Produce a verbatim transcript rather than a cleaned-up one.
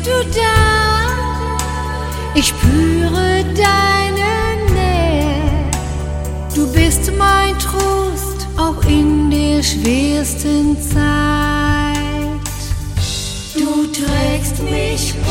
du da? Ich spüre deine Nähe. Du bist mein Trost, auch in der schwersten Zeit. Du trägst mich